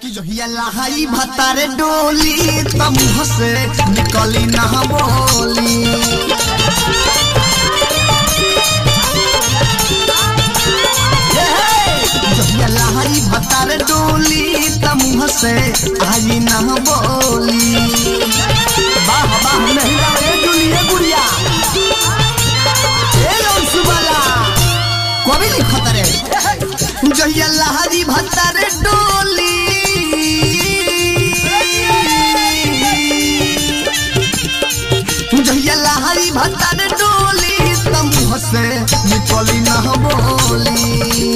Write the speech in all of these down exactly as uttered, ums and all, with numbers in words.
कि जो हिया लहाई भतारे डोली तब हंसे निकली ना बोली जो हिया लहाई भतारे डोली तब हंसे आई ना बोली वाह वाह महिला रे दुनिया गुड़िया ए सुबाला कभी लिखत रे जो हिया लहाई भतारे डोली लहाई भतार डोली तम हसे निकली ना बोली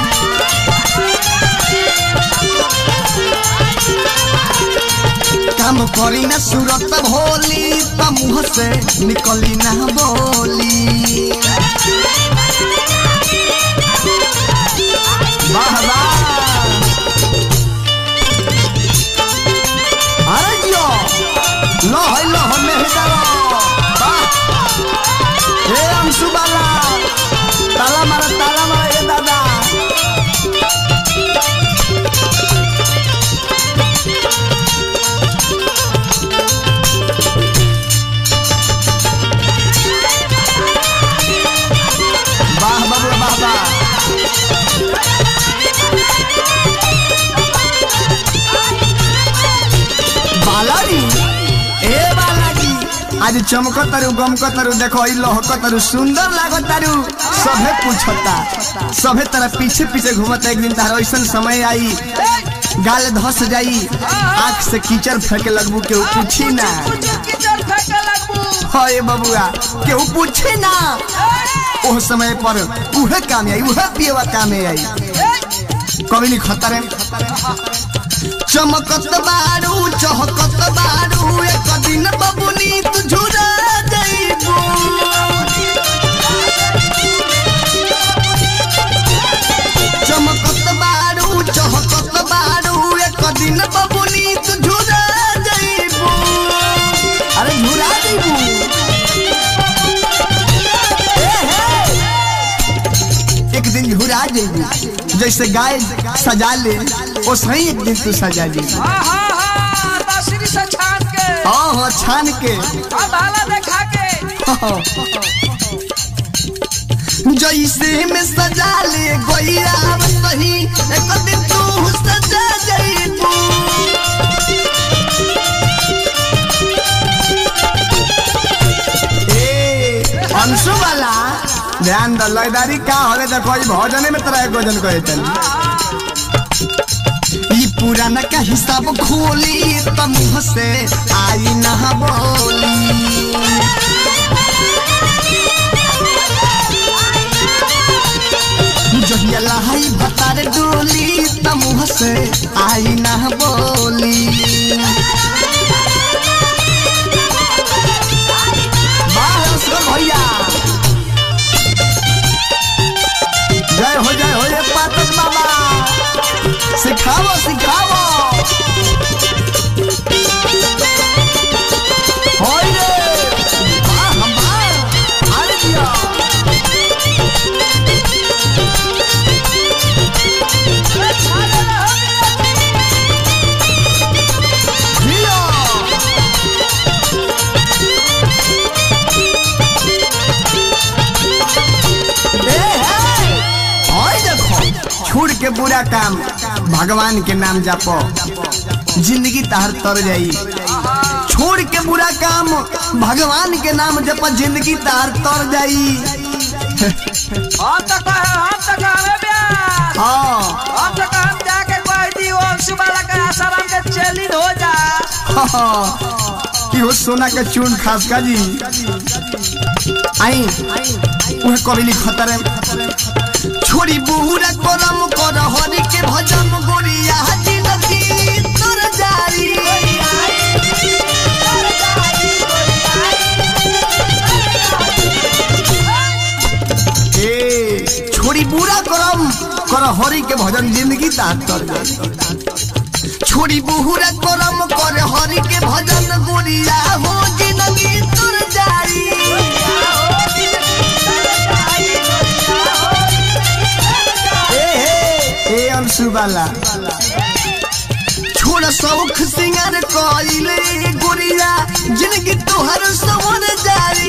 काम करी ना सूरत भोली तम हसे निकली ना बोली वाह वाह अरे जियो लो है लो हमें हिदारो सुबाला ताला मारा ताला मारा ये दादा वाह बाबू वाह वाह बालाजी ए बालाजी आज चमकतारू गमकतारू देखो लहकतारू सुंदर लागतारू सभे पूछता सभे तरह पीछे पीछे घूमता एक दिन तार ऐसा समय आई गाल धस जाई आँख से कीचड़ फेंके लगबू केहू पूछी ना हे बबुआ केहू पूछी ना ओह समय पर उहे काम आई उहे पियवा काम आई कभी नहीं खतरे चमकत बारू चहकत बारू एक दिन बबुनी तू झुरा जाइबू चमकत बारू चहकत बारू एक दिन बबुनी तू झुरा जाइबू अरे झुरा जाइबू एक दिन झुरा जाइबू जैसे गाय सजा ले वो सही एक दिन तू सजा ली हाँ हाँ हाँ तासीरी से छान के हाँ हाँ छान के हाँ भाला देखा के जैसे में सजा ले गोइया सही एक दिन तू सजा जाइबू ए अंशु वाला ध्यान द लयदारी का होले देखो ई भजन में तरह भजन कहे चल ई पुराना का हिसाब खोली त मुंह से आई ना बोली जहिया लहाई भतार डोली त मुंह से आई ना बोली बाहर से भैया जय हो जय हो ये पातक बाबा सिखाओ सिखाओ होय रे वाह वाह अरे दिया छोड़ के बुरा काम भगवान के नाम जापो जिंदगी तार तर जाई छोड़ के बुरा काम भगवान के नाम जपो जिंदगी तार तर जाई हम तक हम तक हमें ब्याह हाँ हम तक हम जाके कोई दी वो सुबाला का आसाराम के चेलिन हो जा कि वो सोना के चून खास का जी आई उहे कभी नहीं खतरे छोड़ी बुरा करम कर हरि के भजन गोरिया जिंदगी तर जाई ए छोड़ी बुरा करम कर हरि के भजन जिंदगी तार तर जाई छोड़ी बुरा करम कर हरि के भजन गोरिया हो जिंदगी तर जाई ए ए अंशु वाला सौख सिंगार कइले गोरिया जिंदगी तोहर सवर जारी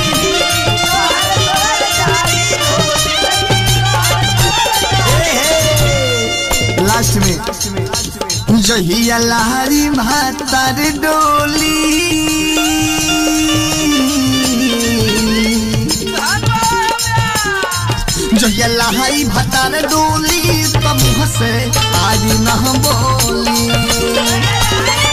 लास्ट में जहिया लहरी भातर डोली जहिया लहरी भातर डोली तब मुँह से आज न बोली